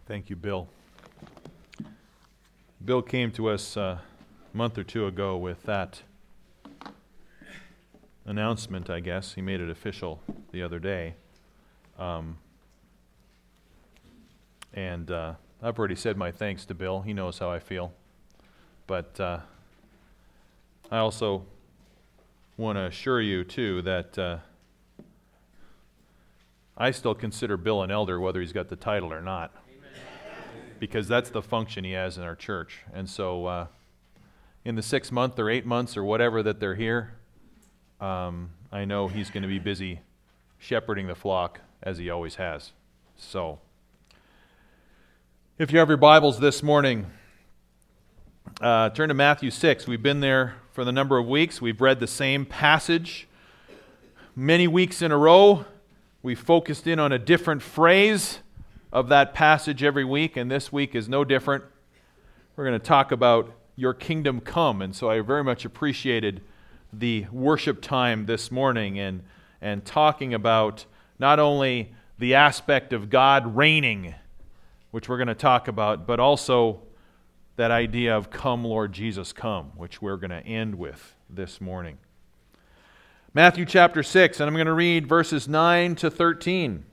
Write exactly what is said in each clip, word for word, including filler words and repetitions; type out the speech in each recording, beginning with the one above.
Thank you, Bill. Bill came to us uh, a month or two ago with that announcement, I guess. He made it official the other day. Um, and uh, I've already said my thanks to Bill. He knows how I feel. But uh, I also want to assure you, too, that uh, I still consider Bill an elder, whether he's got the title or not. Because that's the function he has in our church. And so uh, in the six month or eight months or whatever that they're here, um, I know he's going to be busy shepherding the flock as he always has. So if you have your Bibles this morning, uh, turn to Matthew six. We've been there for the number of weeks. We've read the same passage many weeks in a row. We've focused in on a different phrase of that passage every week, and this week is no different. We're going to talk about your kingdom come, and so I very much appreciated the worship time this morning and, and talking about not only the aspect of God reigning, which we're going to talk about, but also that idea of come, Lord Jesus, come, which we're going to end with this morning. Matthew chapter six, and I'm going to read verses nine to thirteen.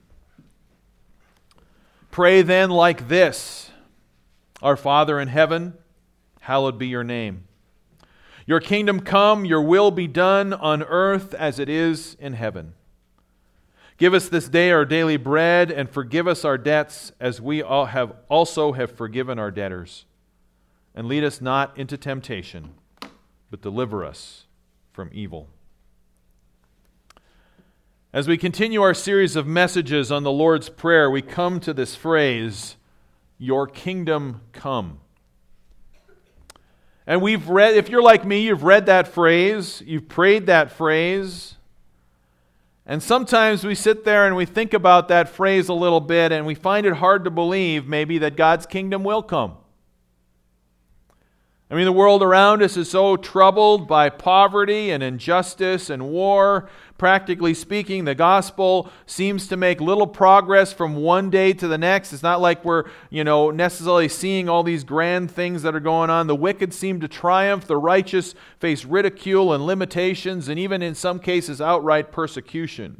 Pray then like this: Our Father in heaven, hallowed be your name. Your kingdom come, your will be done on earth as it is in heaven. Give us this day our daily bread, and forgive us our debts as we all have also have forgiven our debtors. And lead us not into temptation, but deliver us from evil. As we continue our series of messages on the Lord's Prayer, we come to this phrase, your kingdom come. And we've read, if you're like me, you've read that phrase, you've prayed that phrase, and sometimes we sit there and we think about that phrase a little bit and we find it hard to believe maybe that God's kingdom will come. I mean, the world around us is so troubled by poverty and injustice and war. Practically speaking, the gospel seems to make little progress from one day to the next. It's not like we're, you know, necessarily seeing all these grand things that are going on. The wicked seem to triumph. The righteous face ridicule and limitations, and even in some cases outright persecution.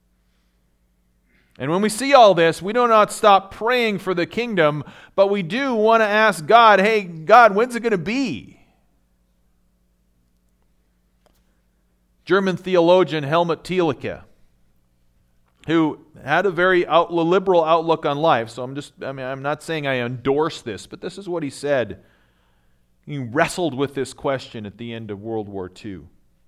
And when we see all this, we do not stop praying for the kingdom, but we do want to ask God, hey, God, when's it going to be? German theologian Helmut Thielicke, who had a very out, liberal outlook on life, so I'm just, I mean, I'm not saying I endorse this, but this is what he said. He wrestled with this question at the end of World War Two.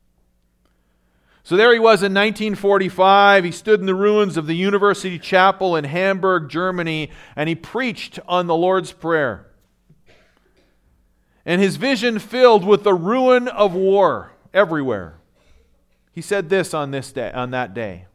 So there he was in nineteen forty-five. He stood in the ruins of the University Chapel in Hamburg, Germany, and he preached on the Lord's Prayer. And his vision filled with the ruin of war everywhere. He said this on this day, on that day.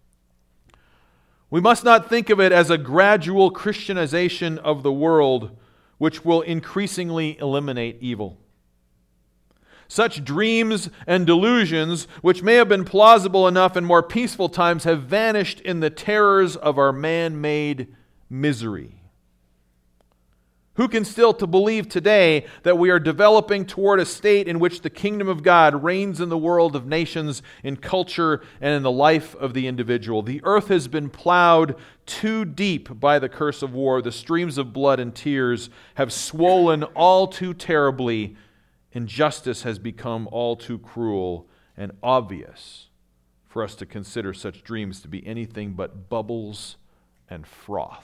We must not think of it as a gradual Christianization of the world, which will increasingly eliminate evil. Such dreams and delusions, which may have been plausible enough in more peaceful times, have vanished in the terrors of our man-made misery. Who can still to believe today that we are developing toward a state in which the kingdom of God reigns in the world of nations, in culture, and in the life of the individual? The earth has been plowed too deep by the curse of war. The streams of blood and tears have swollen all too terribly. Injustice has become all too cruel and obvious for us to consider such dreams to be anything but bubbles and froth.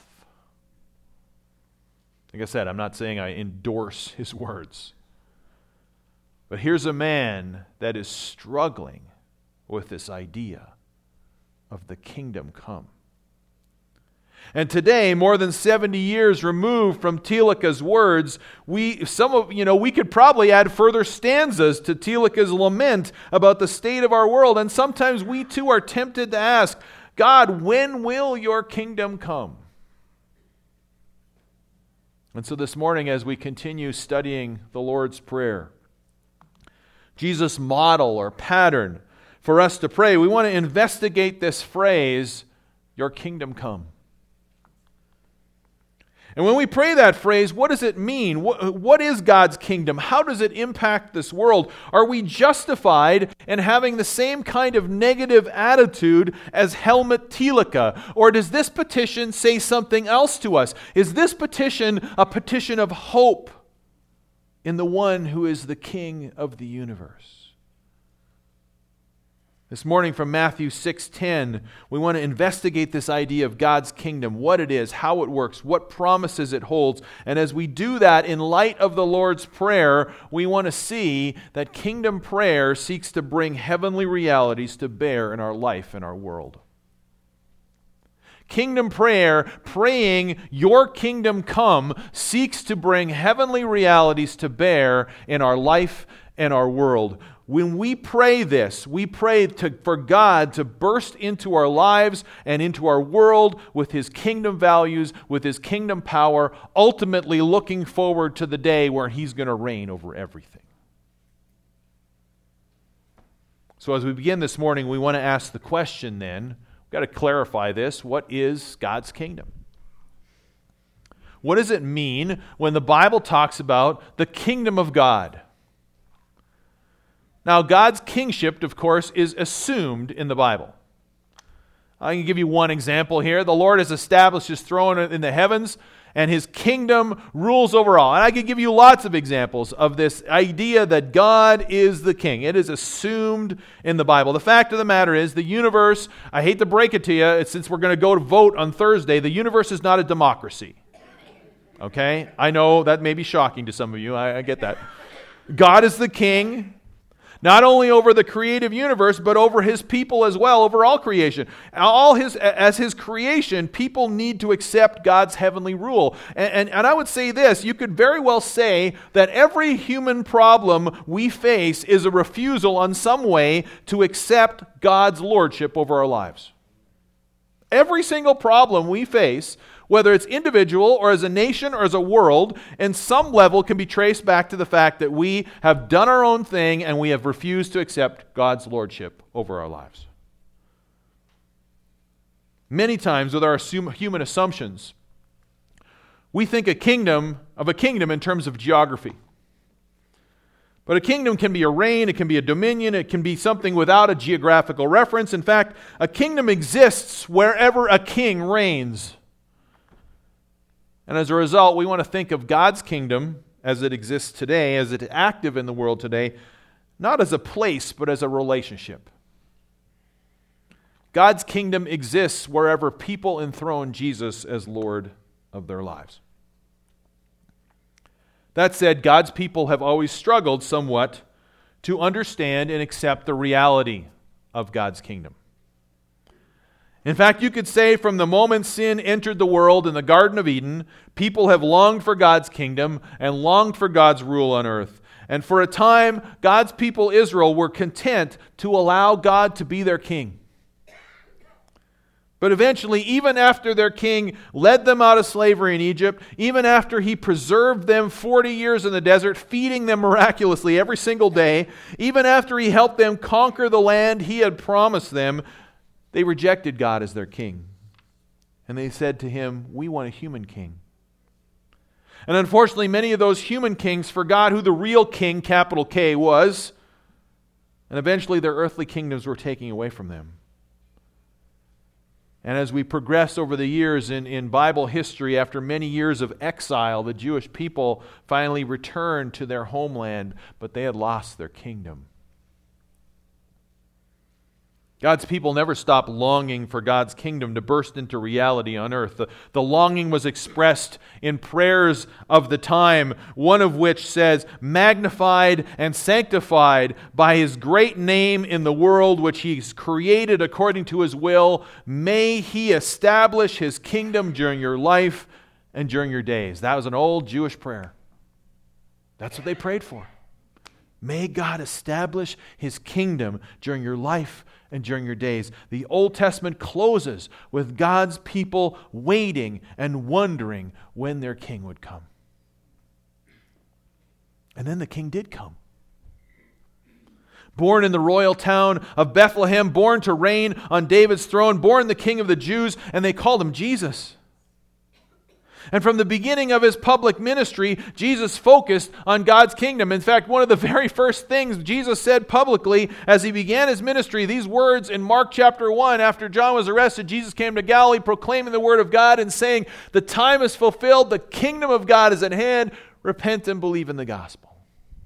Like I said, I'm not saying I endorse his words. But here's a man that is struggling with this idea of the kingdom come. And today, more than seventy years removed from Thielicke's words, we some of you know we could probably add further stanzas to Thielicke's lament about the state of our world. And sometimes we too are tempted to ask, God, when will your kingdom come? And so this morning, as we continue studying the Lord's Prayer, Jesus' model or pattern for us to pray, we want to investigate this phrase, your kingdom come. And when we pray that phrase, what does it mean? What, what is God's kingdom? How does it impact this world? Are we justified in having the same kind of negative attitude as Helmut Thielicke? Or does this petition say something else to us? Is this petition a petition of hope in the one who is the King of the universe? This morning from Matthew six ten, we want to investigate this idea of God's kingdom, what it is, how it works, what promises it holds. And as we do that in light of the Lord's Prayer, we want to see that kingdom prayer seeks to bring heavenly realities to bear in our life and our world. Kingdom prayer, praying your kingdom come, seeks to bring heavenly realities to bear in our life and our world. When we pray this, we pray to, for God to burst into our lives and into our world with His kingdom values, with His kingdom power, ultimately looking forward to the day where He's going to reign over everything. So as we begin this morning, we want to ask the question then, we've got to clarify this, what is God's kingdom? What does it mean when the Bible talks about the kingdom of God? Now, God's kingship, of course, is assumed in the Bible. I can give you one example here. The Lord has established His throne in the heavens, and His kingdom rules over all. And I could give you lots of examples of this idea that God is the king. It is assumed in the Bible. The fact of the matter is, the universe, I hate to break it to you, since we're going to go to vote on Thursday, the universe is not a democracy. Okay? I know that may be shocking to some of you. I, I get that. God is the king. Not only over the creative universe, but over His people as well, over all creation. All his, as His creation, people need to accept God's heavenly rule. And, and, and I would say this, you could very well say that every human problem we face is a refusal on some way to accept God's lordship over our lives. Every single problem we face, whether it's individual or as a nation or as a world, in some level can be traced back to the fact that we have done our own thing and we have refused to accept God's lordship over our lives. Many times with our human assumptions, we think a kingdom of a kingdom in terms of geography. But a kingdom can be a reign, it can be a dominion, it can be something without a geographical reference. In fact, a kingdom exists wherever a king reigns. And as a result, we want to think of God's kingdom as it exists today, as it's active in the world today, not as a place, but as a relationship. God's kingdom exists wherever people enthrone Jesus as Lord of their lives. That said, God's people have always struggled somewhat to understand and accept the reality of God's kingdom. In fact, you could say from the moment sin entered the world in the Garden of Eden, people have longed for God's kingdom and longed for God's rule on earth. And for a time, God's people, Israel, were content to allow God to be their king. But eventually, even after their king led them out of slavery in Egypt, even after He preserved them forty years in the desert, feeding them miraculously every single day, even after He helped them conquer the land He had promised them, they rejected God as their king. And they said to Him, "We want a human king." And unfortunately, many of those human kings forgot who the real king, capital K, was. And eventually their earthly kingdoms were taken away from them. And as we progress over the years in, in Bible history, after many years of exile, the Jewish people finally returned to their homeland, but they had lost their kingdom. God's people never stopped longing for God's kingdom to burst into reality on earth. The, the longing was expressed in prayers of the time, one of which says, "Magnified and sanctified by His great name in the world which He's created according to His will, may He establish His kingdom during your life and during your days." That was an old Jewish prayer. That's what they prayed for. May God establish His kingdom during your life and during your days. The Old Testament closes with God's people waiting and wondering when their king would come. And then the king did come. Born in the royal town of Bethlehem, born to reign on David's throne, born the King of the Jews, and they called Him Jesus. And from the beginning of his public ministry, Jesus focused on God's kingdom. In fact, one of the very first things Jesus said publicly as he began his ministry, these words in Mark chapter one, after John was arrested, Jesus came to Galilee proclaiming the word of God and saying, "The time is fulfilled, the kingdom of God is at hand, repent and believe in the gospel."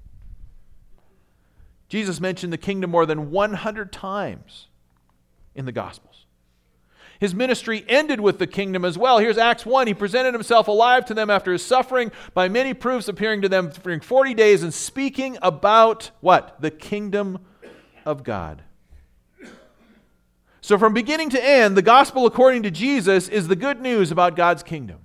Jesus mentioned the kingdom more than one hundred times in the Gospels. His ministry ended with the kingdom as well. Here's Acts one. He presented himself alive to them after his suffering by many proofs, appearing to them during forty days and speaking about what? The kingdom of God. So from beginning to end, the gospel according to Jesus is the good news about God's kingdom.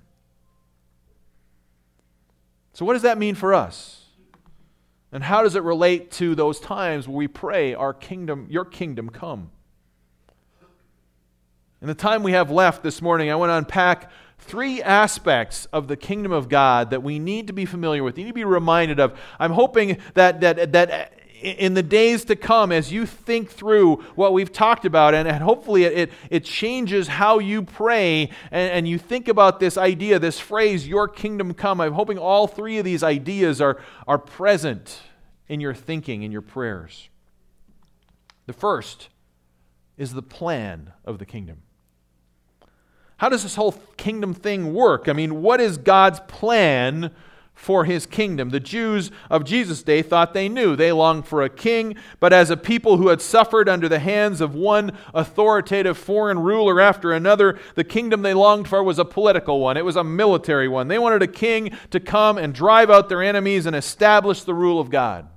So what does that mean for us? And how does it relate to those times where we pray, "Our kingdom, your kingdom come"? In the time we have left this morning, I want to unpack three aspects of the kingdom of God that we need to be familiar with, you need to be reminded of. I'm hoping that that that in the days to come, as you think through what we've talked about, and, and hopefully it, it, it changes how you pray, and, and you think about this idea, this phrase, "your kingdom come." I'm hoping all three of these ideas are, are present in your thinking, in your prayers. The first is the plan of the kingdom. How does this whole kingdom thing work? I mean, what is God's plan for his kingdom? The Jews of Jesus' day thought they knew. They longed for a king, but as a people who had suffered under the hands of one authoritative foreign ruler after another, the kingdom they longed for was a political one. It was a military one. They wanted a king to come and drive out their enemies and establish the rule of God.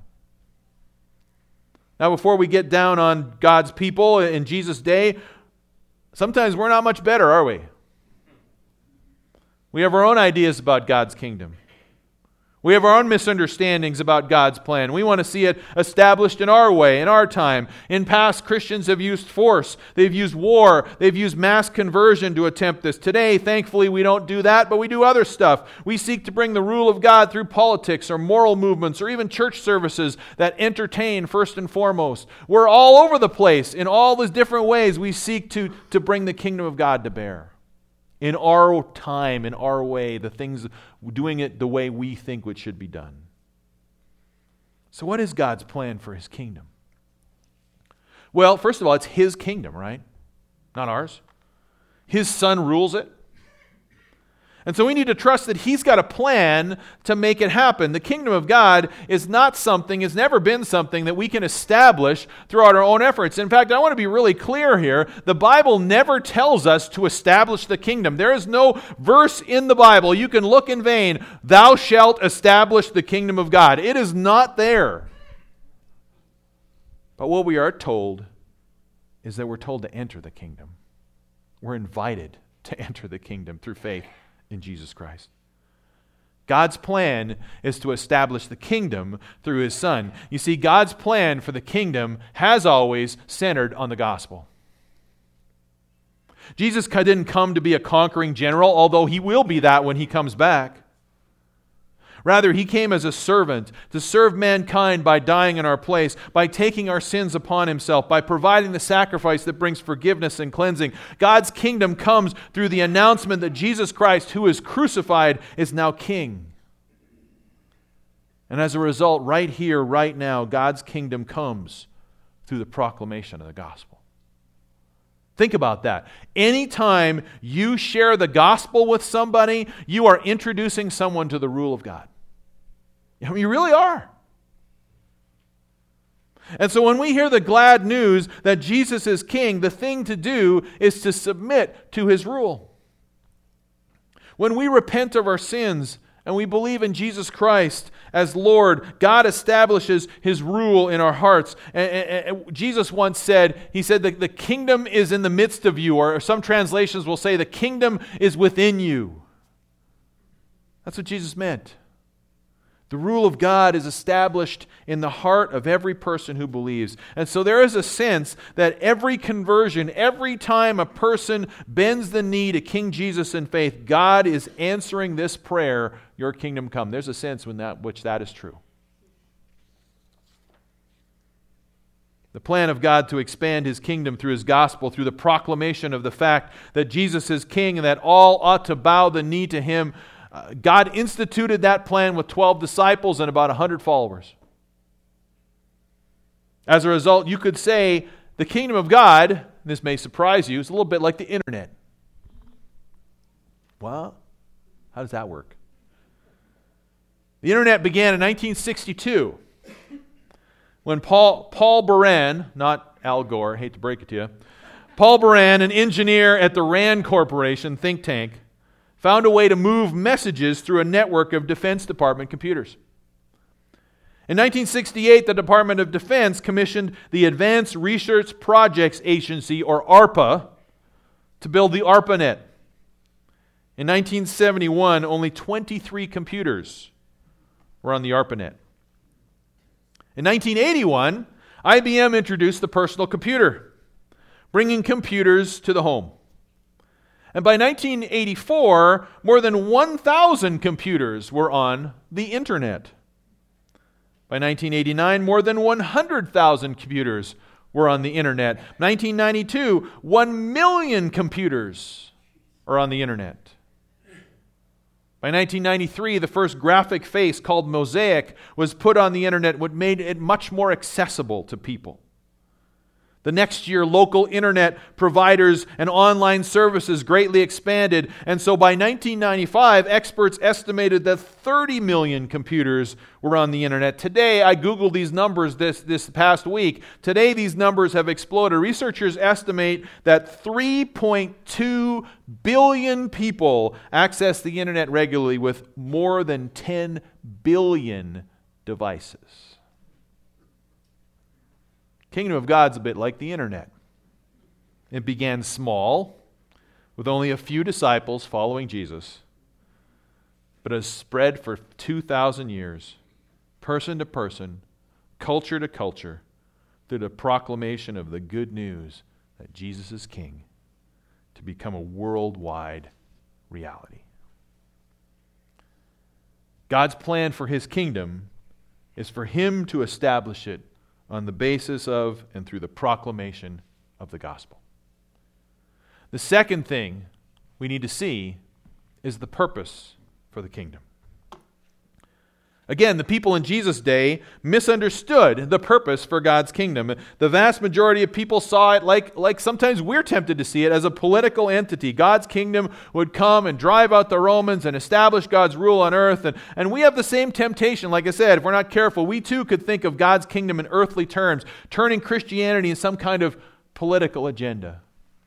Now, before we get down on God's people in Jesus' day, sometimes we're not much better, are we? We have our own ideas about God's kingdom. We have our own misunderstandings about God's plan. We want to see it established in our way, in our time. In past, Christians have used force. They've used war. They've used mass conversion to attempt this. Today, thankfully, we don't do that, but we do other stuff. We seek to bring the rule of God through politics or moral movements or even church services that entertain first and foremost. We're all over the place. In all these different ways, we seek to, to bring the kingdom of God to bear. In our time, in our way, the things, doing it the way we think it should be done. So what is God's plan for his kingdom? Well, first of all, it's his kingdom, right? Not ours. His Son rules it. And so we need to trust that he's got a plan to make it happen. The kingdom of God is not something, has never been something that we can establish throughout our own efforts. In fact, I want to be really clear here. The Bible never tells us to establish the kingdom. There is no verse in the Bible, you can look in vain, "Thou shalt establish the kingdom of God." It is not there. But what we are told is that we're told to enter the kingdom. We're invited to enter the kingdom through faith in Jesus Christ. God's plan is to establish the kingdom through his Son. You see, God's plan for the kingdom has always centered on the gospel. Jesus didn't come to be a conquering general, although he will be that when he comes back. Rather, he came as a servant to serve mankind by dying in our place, by taking our sins upon himself, by providing the sacrifice that brings forgiveness and cleansing. God's kingdom comes through the announcement that Jesus Christ, who is crucified, is now king. And as a result, right here, right now, God's kingdom comes through the proclamation of the gospel. Think about that. Anytime you share the gospel with somebody, you are introducing someone to the rule of God. I mean, you really are. And so when we hear the glad news that Jesus is king, the thing to do is to submit to his rule. When we repent of our sins and we believe in Jesus Christ as Lord, God establishes his rule in our hearts. And, and, and Jesus once said, he said that the kingdom is in the midst of you, or some translations will say the kingdom is within you. That's what Jesus meant. The rule of God is established in the heart of every person who believes. And so there is a sense that every conversion, every time a person bends the knee to King Jesus in faith, God is answering this prayer, "Your kingdom come." There's a sense in that which that is true. The plan of God to expand His kingdom through His gospel, through the proclamation of the fact that Jesus is King and that all ought to bow the knee to Him. Uh, God instituted that plan with twelve disciples and about one hundred followers. As a result, you could say the kingdom of God, this may surprise you, is a little bit like the internet. Well, how does that work? The internet began in nineteen sixty-two when Paul, Paul Baran, not Al Gore, I hate to break it to you, Paul Baran, an engineer at the RAND Corporation think tank, found a way to move messages through a network of Defense Department computers. In nineteen sixty-eight, the Department of Defense commissioned the Advanced Research Projects Agency, or ARPA, to build the ARPANET. In nineteen seventy-one, only twenty-three computers were on the ARPANET. In nineteen eighty-one, I B M introduced the personal computer, bringing computers to the home. And by nineteen eighty-four, more than one thousand computers were on the internet. By nineteen eighty-nine, more than one hundred thousand computers were on the internet. nineteen ninety-two, one million computers are on the internet. By nineteen ninety-three, the first graphic face called Mosaic was put on the internet, what made it much more accessible to people. The next year, local internet providers and online services greatly expanded, and so by nineteen ninety-five, experts estimated that thirty million computers were on the internet. Today, I Googled these numbers this, this past week. Today, these numbers have exploded. Researchers estimate that three point two billion people access the internet regularly with more than ten billion devices. Kingdom of God's a bit like the internet. It began small, with only a few disciples following Jesus, but has spread for two thousand years, person to person, culture to culture, through the proclamation of the good news that Jesus is King, to become a worldwide reality. God's plan for His kingdom is for Him to establish it on the basis of and through the proclamation of the gospel. The second thing we need to see is the purpose for the kingdom. Again, the people in Jesus' day misunderstood the purpose for God's kingdom. The vast majority of people saw it like, like sometimes we're tempted to see it, as a political entity. God's kingdom would come and drive out the Romans and establish God's rule on earth. And, and we have the same temptation. Like I said, if we're not careful, we too could think of God's kingdom in earthly terms, turning Christianity into some kind of political agenda.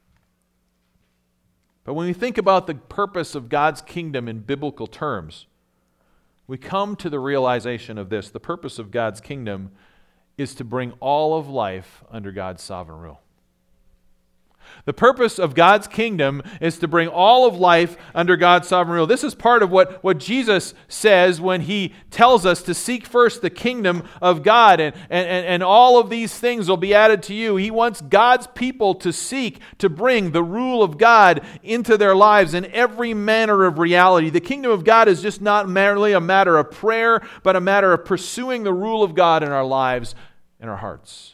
But when we think about the purpose of God's kingdom in biblical terms, we come to the realization of this. The purpose of God's kingdom is to bring all of life under God's sovereign rule. The purpose of God's kingdom is to bring all of life under God's sovereign rule. This is part of what, what Jesus says when He tells us to seek first the kingdom of God, and, and, and all of these things will be added to you. He wants God's people to seek to bring the rule of God into their lives in every manner of reality. The kingdom of God is just not merely a matter of prayer, but a matter of pursuing the rule of God in our lives and our hearts.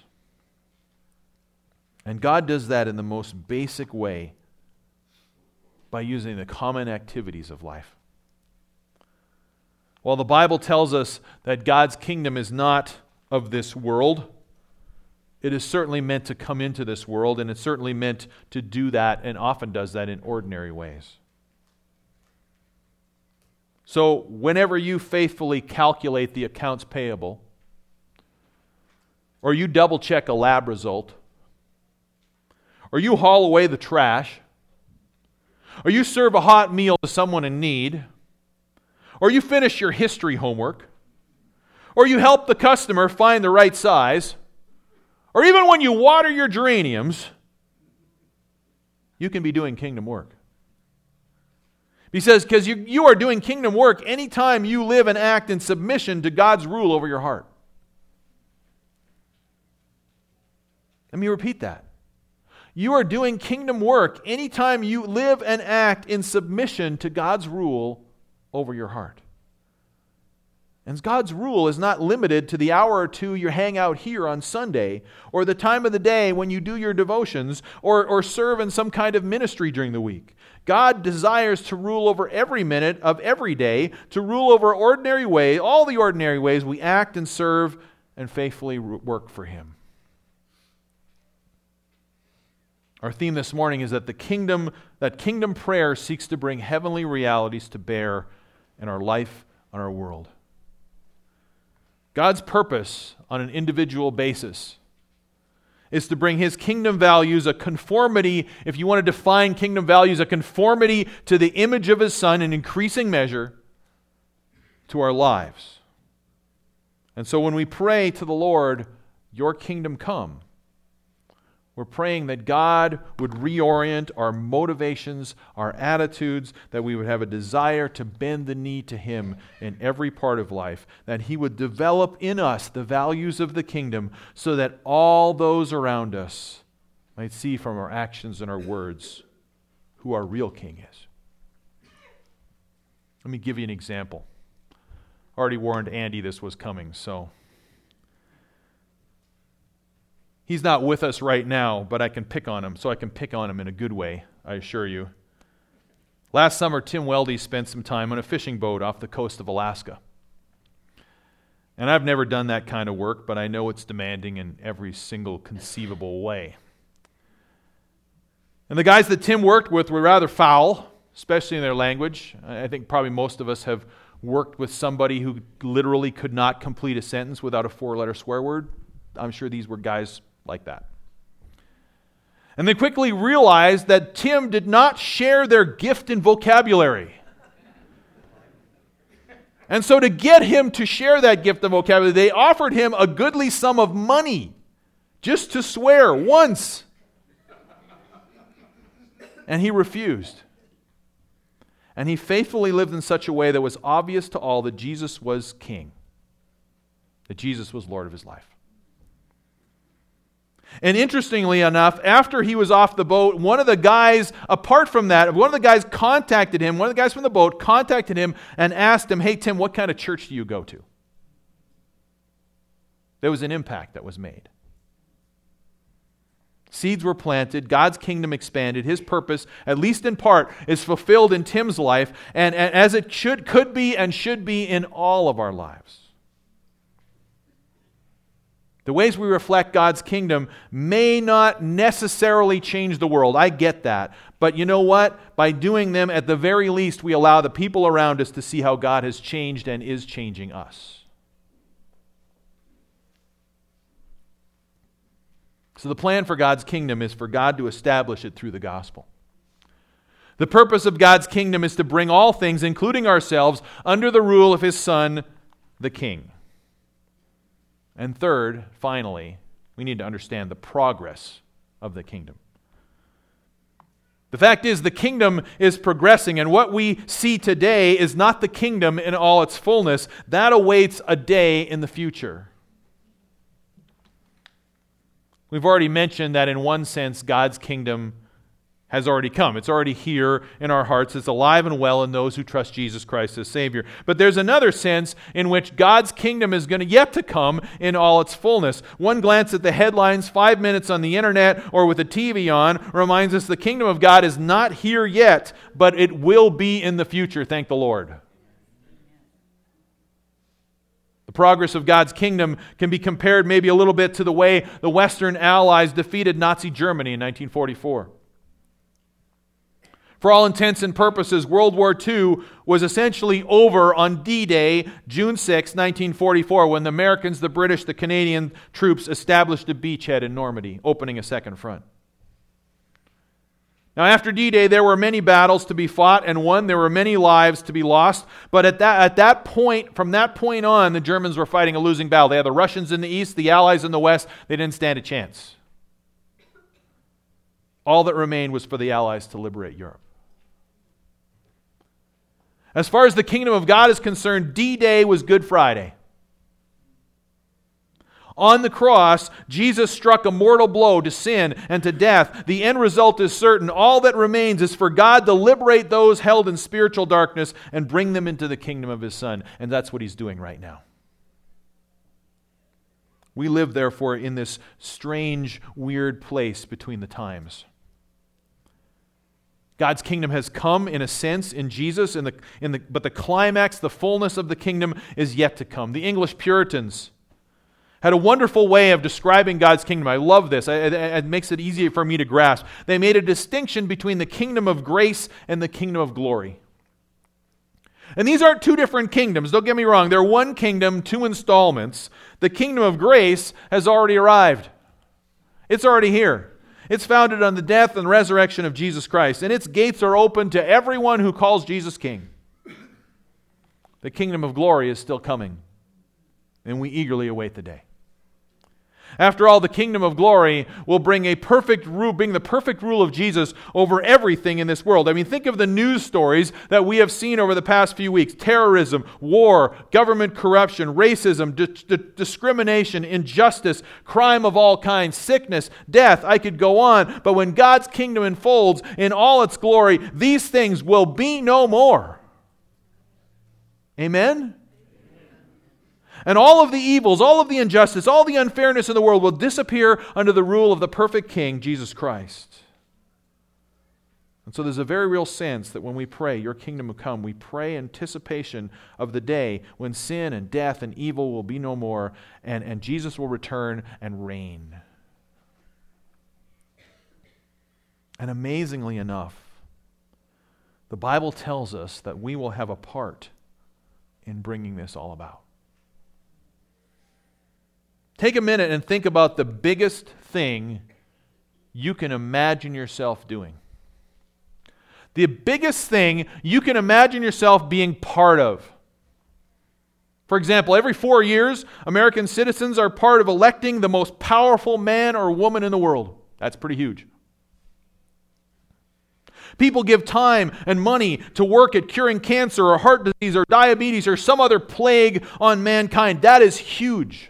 And God does that in the most basic way by using the common activities of life. While the Bible tells us that God's kingdom is not of this world, it is certainly meant to come into this world, and it's certainly meant to do that, and often does that in ordinary ways. So whenever you faithfully calculate the accounts payable, or you double check a lab result, or you haul away the trash, or you serve a hot meal to someone in need, or you finish your history homework, or you help the customer find the right size, or even when you water your geraniums, you can be doing kingdom work. He says, because you, you are doing kingdom work anytime you live and act in submission to God's rule over your heart. Let me repeat that. You are doing kingdom work anytime you live and act in submission to God's rule over your heart. And God's rule is not limited to the hour or two you hang out here on Sunday, or the time of the day when you do your devotions, or, or serve in some kind of ministry during the week. God desires to rule over every minute of every day, to rule over ordinary ways, all the ordinary ways we act and serve and faithfully work for Him. Our theme this morning is that the kingdom, that kingdom prayer seeks to bring heavenly realities to bear in our life and our world. God's purpose on an individual basis is to bring His kingdom values, a conformity, if you want to define kingdom values, a conformity to the image of His Son in increasing measure to our lives. And so when we pray to the Lord, "Your kingdom come," we're praying that God would reorient our motivations, our attitudes, that we would have a desire to bend the knee to Him in every part of life, that He would develop in us the values of the kingdom so that all those around us might see from our actions and our words who our real King is. Let me give you an example. I already warned Andy this was coming, so... He's not with us right now, but I can pick on him, so I can pick on him in a good way, I assure you. Last summer, Tim Weldy spent some time on a fishing boat off the coast of Alaska. And I've never done that kind of work, but I know it's demanding in every single conceivable way. And the guys that Tim worked with were rather foul, especially in their language. I think probably most of us have worked with somebody who literally could not complete a sentence without a four-letter swear word. I'm sure these were guys like that. And they quickly realized that Tim did not share their gift in vocabulary. And so to get him to share that gift of vocabulary, they offered him a goodly sum of money just to swear once. And he refused. And he faithfully lived in such a way that was obvious to all that Jesus was King, that Jesus was Lord of his life. And interestingly enough, after he was off the boat, one of the guys, apart from that, one of the guys contacted him, one of the guys from the boat contacted him and asked him, "Hey, Tim, what kind of church do you go to?" There was an impact that was made. Seeds were planted, God's kingdom expanded, His purpose, at least in part, is fulfilled in Tim's life, and, and as it should, could be and should be in all of our lives. The ways we reflect God's kingdom may not necessarily change the world. I get that. But you know what? By doing them, at the very least, we allow the people around us to see how God has changed and is changing us. So the plan for God's kingdom is for God to establish it through the gospel. The purpose of God's kingdom is to bring all things, including ourselves, under the rule of His Son, the King. And third, finally, we need to understand the progress of the kingdom. The fact is, the kingdom is progressing, and what we see today is not the kingdom in all its fullness. That awaits a day in the future. We've already mentioned that in one sense, God's kingdom has already come. It's already here in our hearts. It's alive and well in those who trust Jesus Christ as Savior. But there's another sense in which God's kingdom is going to yet to come in all its fullness. One glance at the headlines, five minutes on the internet or with the T V on, reminds us the kingdom of God is not here yet, but it will be in the future, thank the Lord. The progress of God's kingdom can be compared maybe a little bit to the way the Western Allies defeated Nazi Germany in nineteen forty-four. For all intents and purposes, World War Two was essentially over on D-Day, June sixth, nineteen forty-four, when the Americans, the British, the Canadian troops established a beachhead in Normandy, opening a second front. Now, after D-Day, there were many battles to be fought and won. There were many lives to be lost. But at that, at that point, from that point on, the Germans were fighting a losing battle. They had the Russians in the east, the Allies in the west. They didn't stand a chance. All that remained was for the Allies to liberate Europe. As far as the kingdom of God is concerned, D-Day was Good Friday. On the cross, Jesus struck a mortal blow to sin and to death. The end result is certain. All that remains is for God to liberate those held in spiritual darkness and bring them into the kingdom of His Son. And that's what He's doing right now. We live, therefore, in this strange, weird place between the times. God's kingdom has come, in a sense, in Jesus, in the, in the, but the climax, the fullness of the kingdom is yet to come. The English Puritans had a wonderful way of describing God's kingdom. I love this. It, it makes it easier for me to grasp. They made a distinction between the kingdom of grace and the kingdom of glory. And these aren't two different kingdoms. Don't get me wrong. They're one kingdom, two installments. The kingdom of grace has already arrived. It's already here. It's founded on the death and resurrection of Jesus Christ, and its gates are open to everyone who calls Jesus King. The kingdom of glory is still coming, and we eagerly await the day. After all, the kingdom of glory will bring a perfect rule, bring the perfect rule of Jesus over everything in this world. I mean, think of the news stories that we have seen over the past few weeks. Terrorism, war, government corruption, racism, di- di- discrimination, injustice, crime of all kinds, sickness, death. I could go on. But when God's kingdom unfolds in all its glory, these things will be no more. Amen? And all of the evils, all of the injustice, all the unfairness in the world will disappear under the rule of the perfect King, Jesus Christ. And so there's a very real sense that when we pray, your kingdom will come, we pray in anticipation of the day when sin and death and evil will be no more, and, and Jesus will return and reign. And amazingly enough, the Bible tells us that we will have a part in bringing this all about. Take a minute and think about the biggest thing you can imagine yourself doing. The biggest thing you can imagine yourself being part of. For example, every four years, American citizens are part of electing the most powerful man or woman in the world. That's pretty huge. People give time and money to work at curing cancer or heart disease or diabetes or some other plague on mankind. That is huge.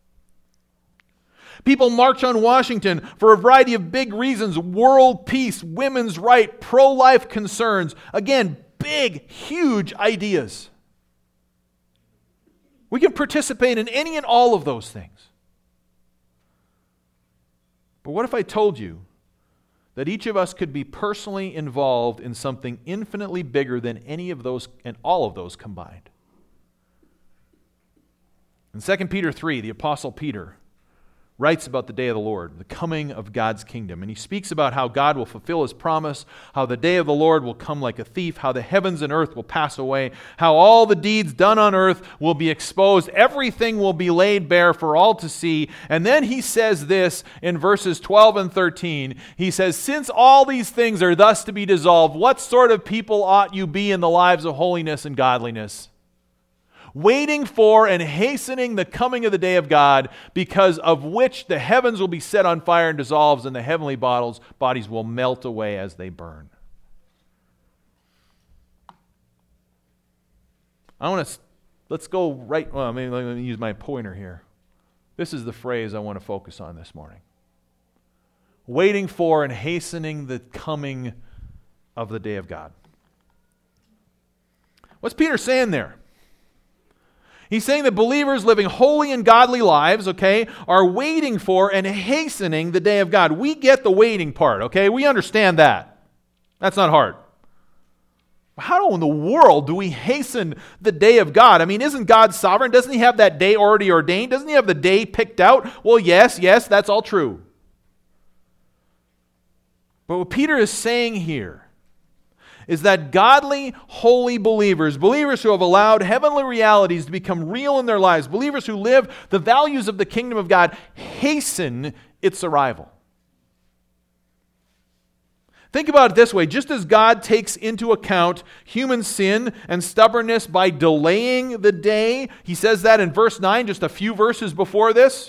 People march on Washington for a variety of big reasons: world peace, women's right, pro-life concerns. Again, big, huge ideas. We can participate in any and all of those things. But what if I told you that each of us could be personally involved in something infinitely bigger than any of those and all of those combined? In Second Peter three, the Apostle Peter writes about the day of the Lord, the coming of God's kingdom. And he speaks about how God will fulfill His promise, how the day of the Lord will come like a thief, how the heavens and earth will pass away, how all the deeds done on earth will be exposed, everything will be laid bare for all to see. And then he says this in verses twelve and thirteen. He says, "Since all these things are thus to be dissolved, what sort of people ought you be in the lives of holiness and godliness? Waiting for and hastening the coming of the day of God, because of which the heavens will be set on fire and dissolves, and the heavenly bottles, bodies will melt away as they burn." I want to, let's go right, well, maybe let me use my pointer here. This is the phrase I want to focus on this morning. Waiting for and hastening the coming of the day of God. What's Peter saying there? He's saying that believers living holy and godly lives, okay, are waiting for and hastening the day of God. We get the waiting part, okay? We understand that. That's not hard. How in the world do we hasten the day of God? I mean, isn't God sovereign? Doesn't He have that day already ordained? Doesn't He have the day picked out? Well, yes, yes, that's all true. But what Peter is saying here is that godly, holy believers, believers who have allowed heavenly realities to become real in their lives, believers who live the values of the kingdom of God, hasten its arrival. Think about it this way. Just as God takes into account human sin and stubbornness by delaying the day, He says that in verse nine, just a few verses before this.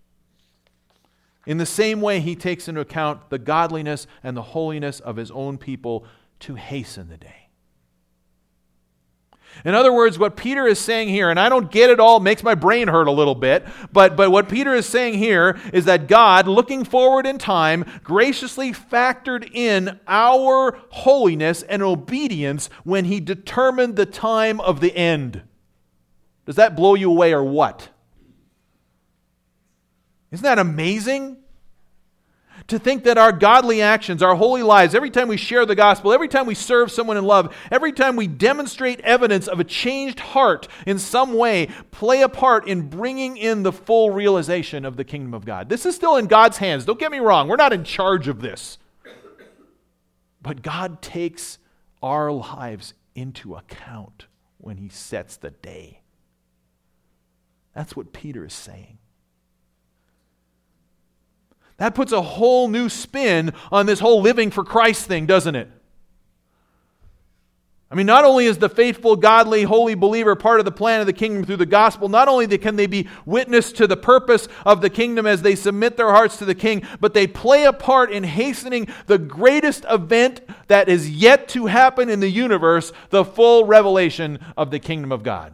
In the same way, He takes into account the godliness and the holiness of His own people to hasten the day. In other words, what Peter is saying here, and I don't get it all, it makes my brain hurt a little bit, but, but what Peter is saying here is that God, looking forward in time, graciously factored in our holiness and obedience when He determined the time of the end. Does that blow you away or what? Isn't that amazing? To think that our godly actions, our holy lives, every time we share the gospel, every time we serve someone in love, every time we demonstrate evidence of a changed heart in some way, play a part in bringing in the full realization of the kingdom of God. This is still in God's hands. Don't get me wrong. We're not in charge of this. But God takes our lives into account when He sets the day. That's what Peter is saying. That puts a whole new spin on this whole living for Christ thing, doesn't it? I mean, not only is the faithful, godly, holy believer part of the plan of the kingdom through the gospel, not only can they be witness to the purpose of the kingdom as they submit their hearts to the King, but they play a part in hastening the greatest event that is yet to happen in the universe, the full revelation of the kingdom of God.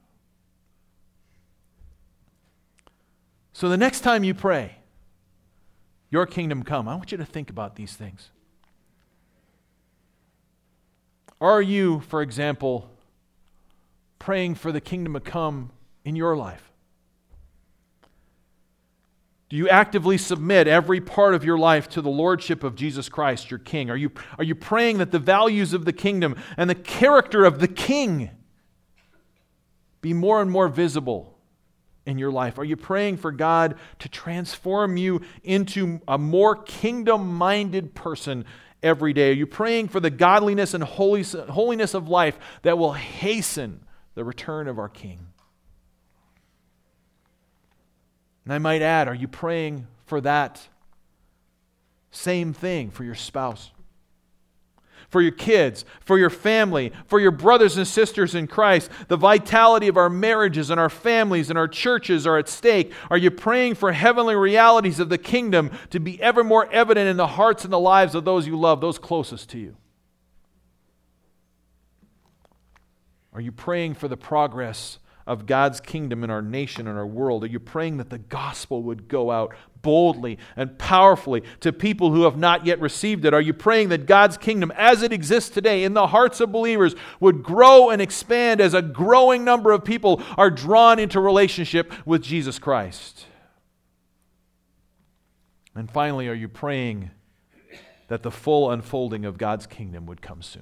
So the next time you pray, "Your kingdom come," I want you to think about these things. Are you, for example, praying for the kingdom to come in your life? Do you actively submit every part of your life to the lordship of Jesus Christ, your King? Are you, are you praying that the values of the kingdom and the character of the King be more and more visible in your life? Are you praying for God to transform you into a more kingdom-minded person every day? Are you praying for the godliness and holiness of life that will hasten the return of our King? And I might add, are you praying for that same thing for your spouse, for your kids, for your family, for your brothers and sisters in Christ? The vitality of our marriages and our families and our churches are at stake. Are you praying for heavenly realities of the kingdom to be ever more evident in the hearts and the lives of those you love, those closest to you? Are you praying for the progress of God's kingdom in our nation and our world? Are you praying that the gospel would go out boldly and powerfully to people who have not yet received it? Are you praying that God's kingdom as it exists today in the hearts of believers would grow and expand as a growing number of people are drawn into relationship with Jesus Christ? And finally, are you praying that the full unfolding of God's kingdom would come soon?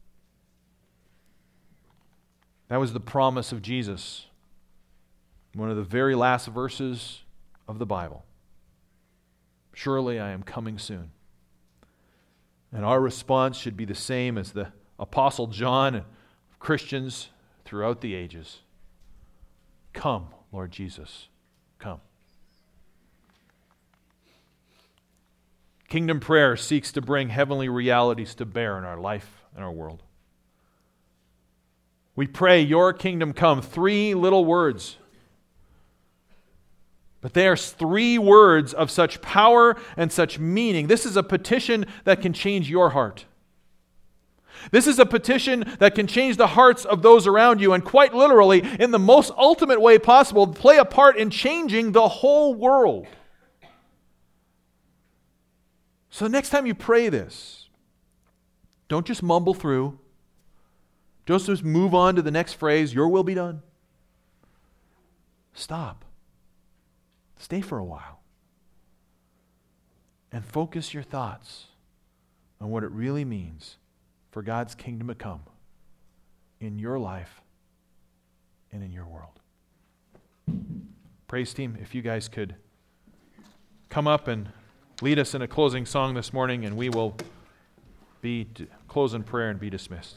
That was the promise of Jesus, one of the very last verses of the Bible. Surely I am coming soon. And our response should be the same as the Apostle John and Christians throughout the ages. Come, Lord Jesus, come. Kingdom prayer seeks to bring heavenly realities to bear in our life and our world. We pray, "Your kingdom come," three little words. But they are three words of such power and such meaning. This is a petition that can change your heart. This is a petition that can change the hearts of those around you, and quite literally, in the most ultimate way possible, play a part in changing the whole world. So next time you pray this, don't just mumble through. Don't just move on to the next phrase, "Your will be done." Stop. Stay for a while. And focus your thoughts on what it really means for God's kingdom to come in your life and in your world. Praise team, if you guys could come up and lead us in a closing song this morning, and we will be close in prayer and be dismissed.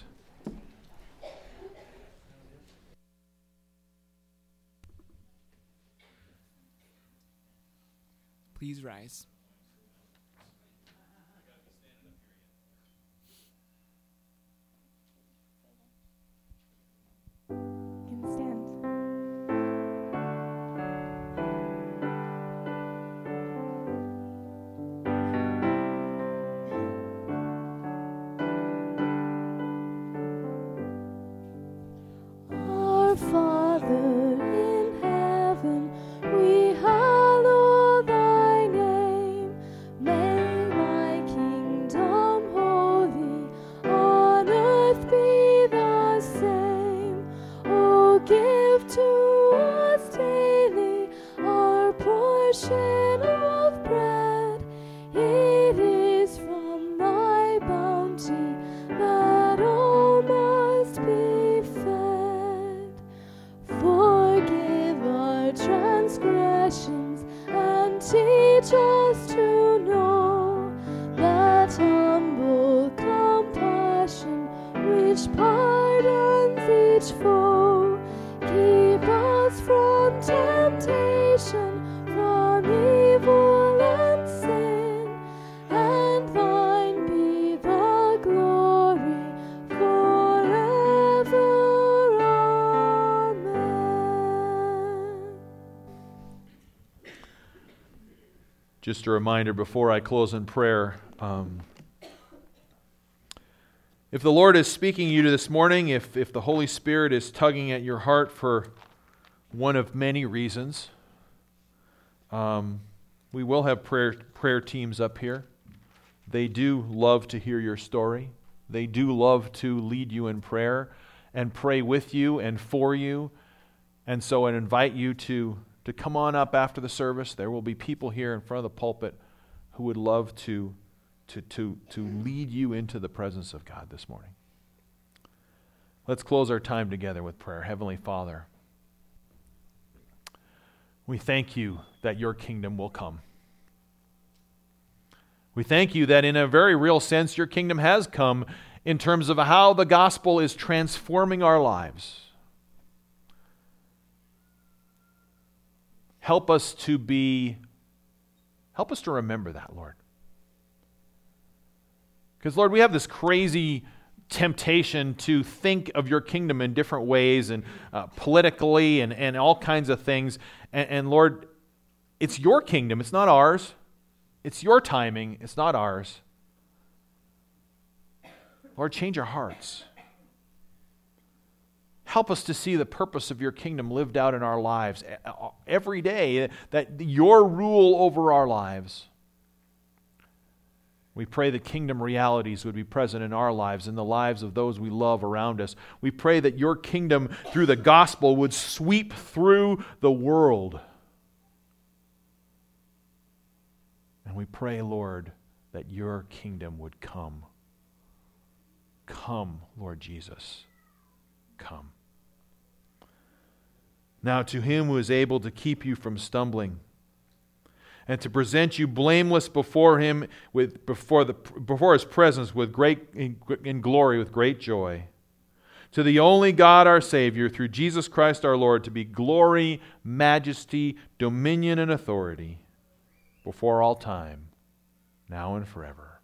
Please rise. You can stand. just a reminder before I close in prayer. Um, if the Lord is speaking to you this morning, if, if the Holy Spirit is tugging at your heart for one of many reasons, um, we will have prayer prayer teams up here. They do love to hear your story. They do love to lead you in prayer and pray with you and for you. And so I invite you to, to come on up after the service. There will be people here in front of the pulpit who would love to, to, to, to lead you into the presence of God this morning. Let's close our time together with prayer. Heavenly Father, we thank you that your kingdom will come. We thank you that in a very real sense your kingdom has come in terms of how the gospel is transforming our lives. Help us to be, help us to remember that, Lord. Because, Lord, we have this crazy temptation to think of your kingdom in different ways and uh, politically and, and all kinds of things. And, and, Lord, it's your kingdom. It's not ours. It's your timing. It's not ours. Lord, change our hearts. Help us to see the purpose of your kingdom lived out in our lives every day, that your rule over our lives. We pray that kingdom realities would be present in our lives, in the lives of those we love around us. We pray that your kingdom through the gospel would sweep through the world. And we pray, Lord, that your kingdom would come. Come, Lord Jesus. Come. Now to him who is able to keep you from stumbling and to present you blameless before him with before the before his presence with great in, in glory with great joy. To the only God our Savior through Jesus Christ our Lord to be glory, majesty, dominion and authority before all time, now and forever.